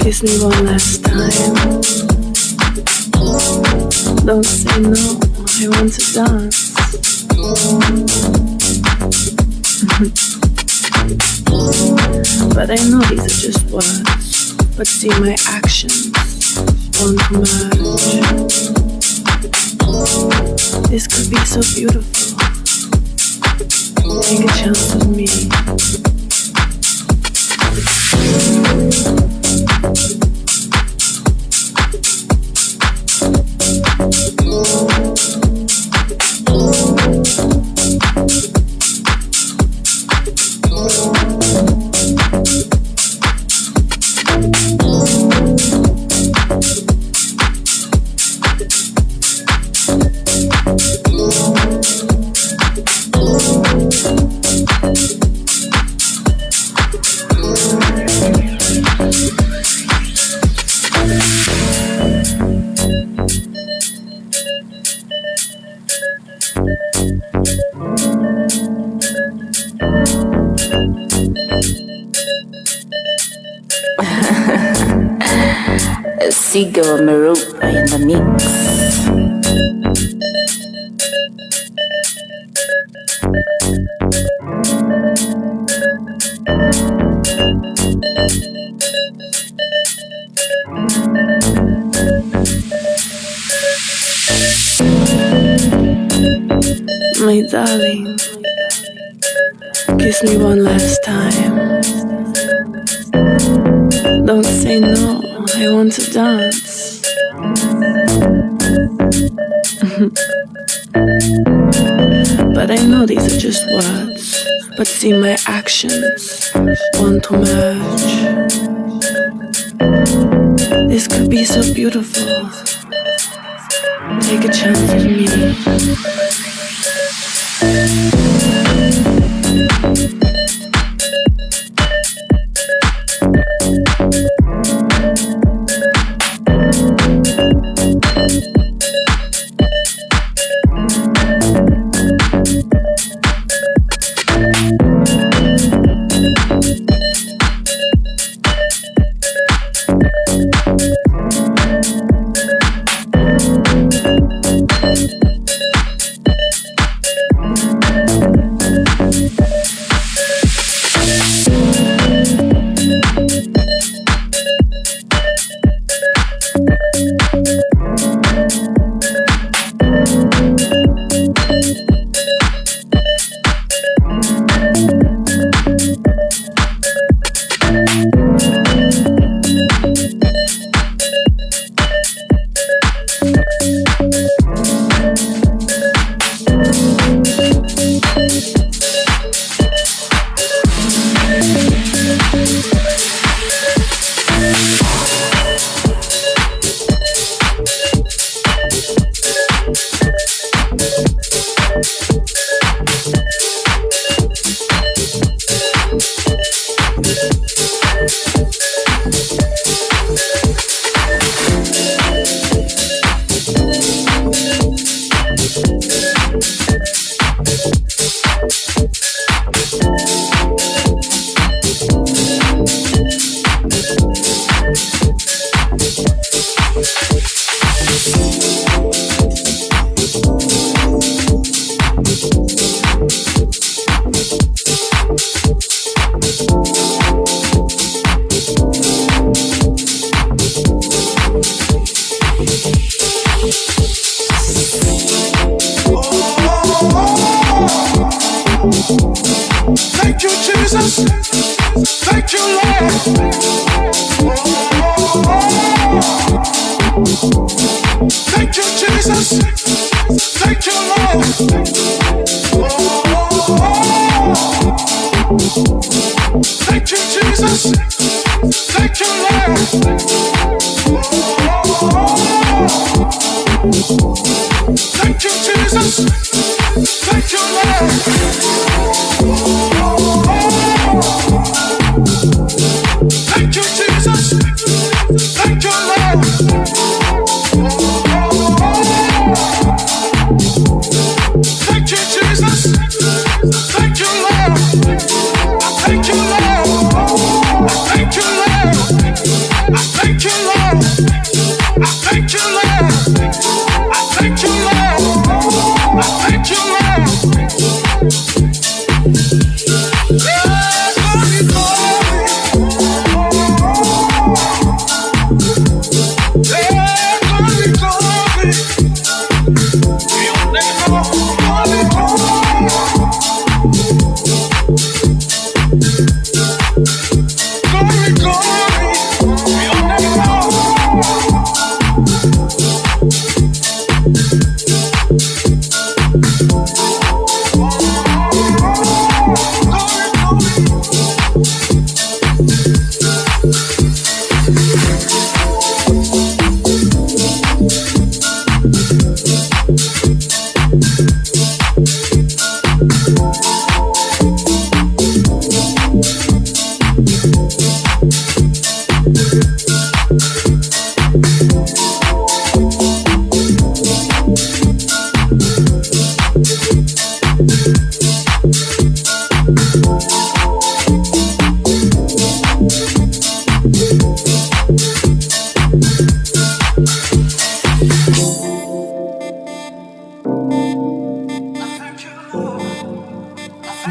Kiss me one last time. Don't say no, I want to dance. But I know these are just words. But see my actions want to merge. This could be so beautiful. Take a chance with me. Sigo Marupa in the mix. My darling, kiss me one last time. Don't say no, I want to dance. But I know these are just words. But see my actions want to merge. This could be so beautiful. Take a chance with me.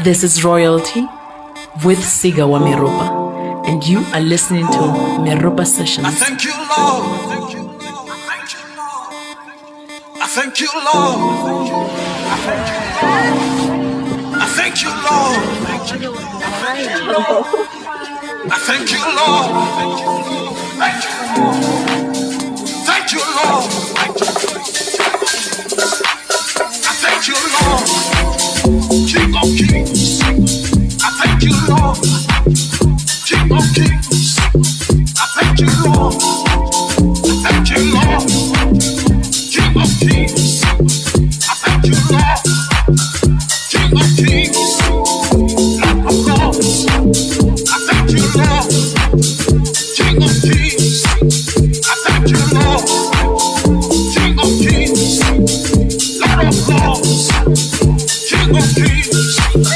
This is Royalty with Siga wa Meropa, and you are listening to Meropa Sessions. I thank you, Lord. I thank you, Lord. I thank you, Lord. I thank you, Lord. Thank you, Lord. I thank you, Lord. King of kings. I thank you, Lord. King of kings. I thank you, Lord. I thank you, Lord. King of kings. I thank you, Lord. King of kings. Lord of lords. I thank you, Lord. King of kings. I thank you, Lord. King of kings. Lord of lords. King of kings.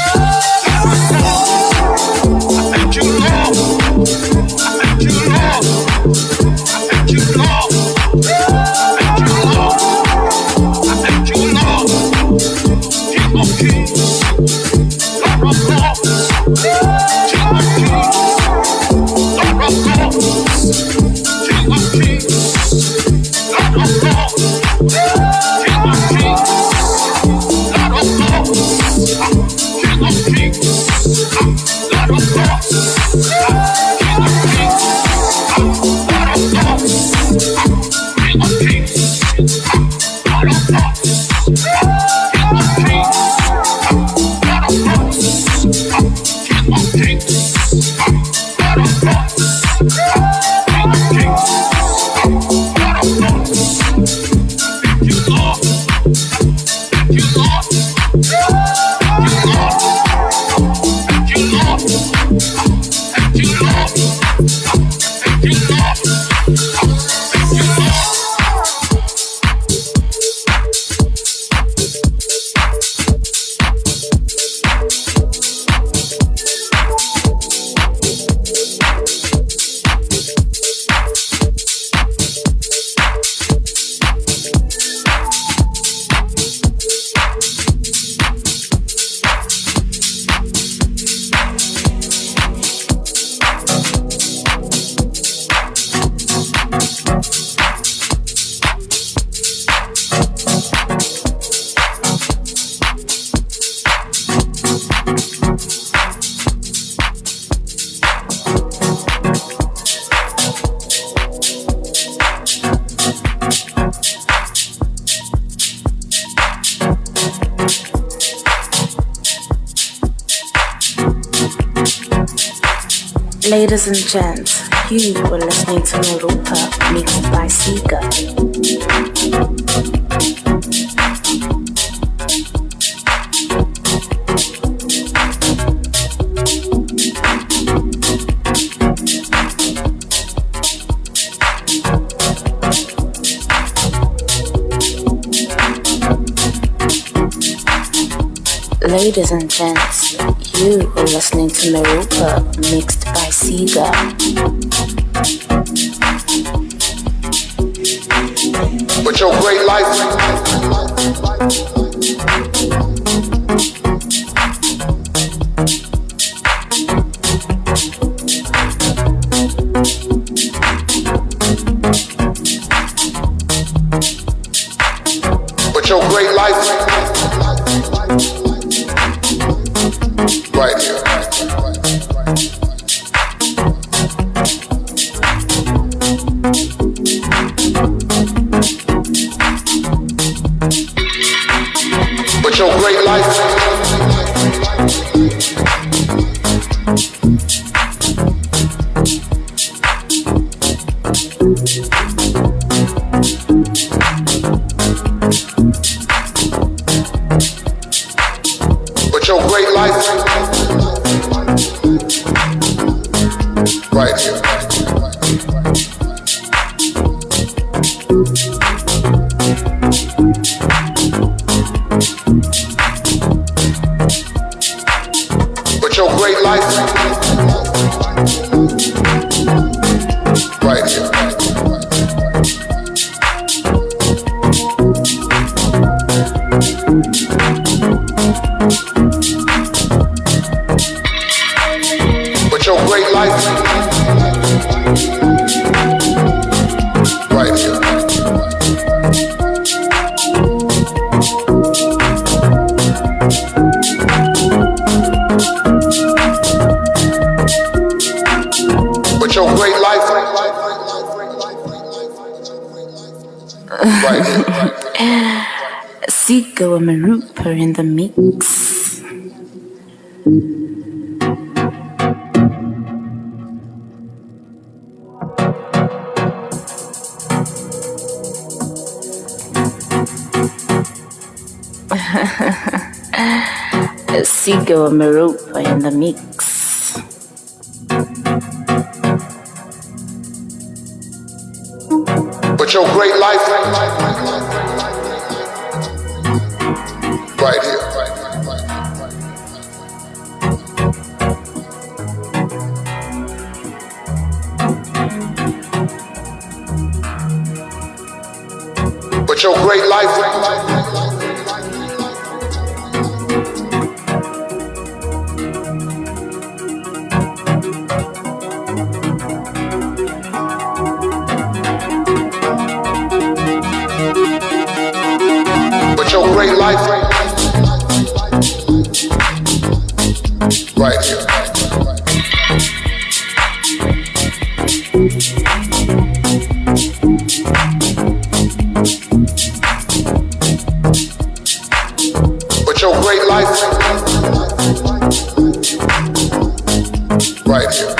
I thank you, Lord. I thank you, Lord. I thank you, Lord. Thank you, Lord. I thank you, Lord. King of kings, Lord of lords. King of kings, Lord of lords. King of kings, Lord of lords. King of kings, Lord of lords. King of kings, Lord of lords. King of kings, Lord of lords. King of kings, Lord of lords. King of kings, Lord of lords. King of kings, Lord of lords. King of kings, Lord of lords. Thank you, Lord. Thank you, Lord. Thank you, Lord. Thank you, Lord. Thank you, Lord. Thank you, Lord. Thank you, Lord. Ladies and gents, you were listening to Meropa mixed by Siga. Ladies and gents, you are listening to Meropa mixed by Siga. With your great life. With your great life. Right here. With your great life. With your great life. Right here. With your great life. Right here. Right here. Sika and Marupa in the mix. Sika and Marupa in the mix. But your great life, right here. But your great life, your great life right here. But your great life right here.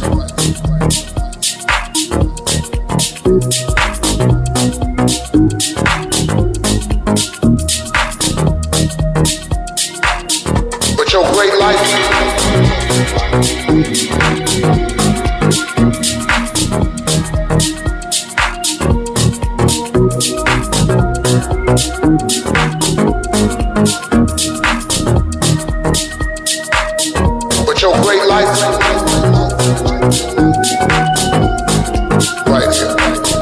Your great life. But your great life right here.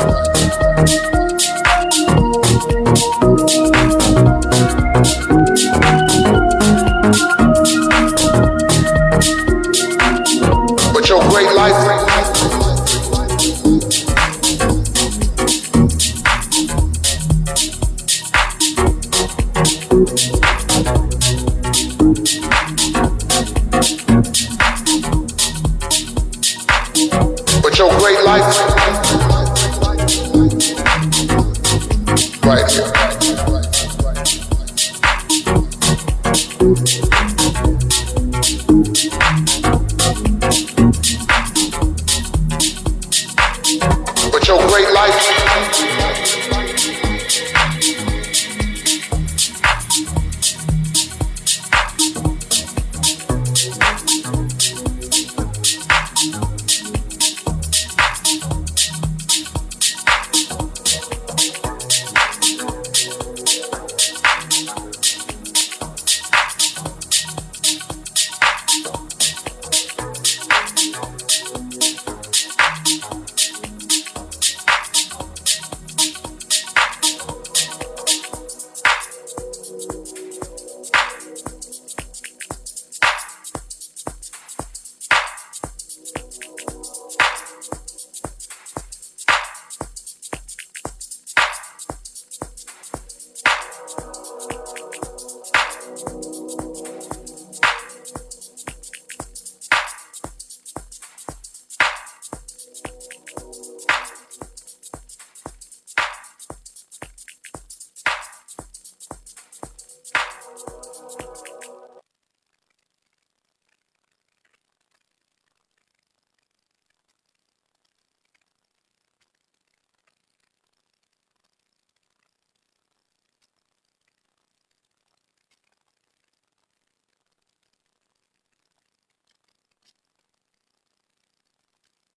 But your great life but your great life right here. But your great life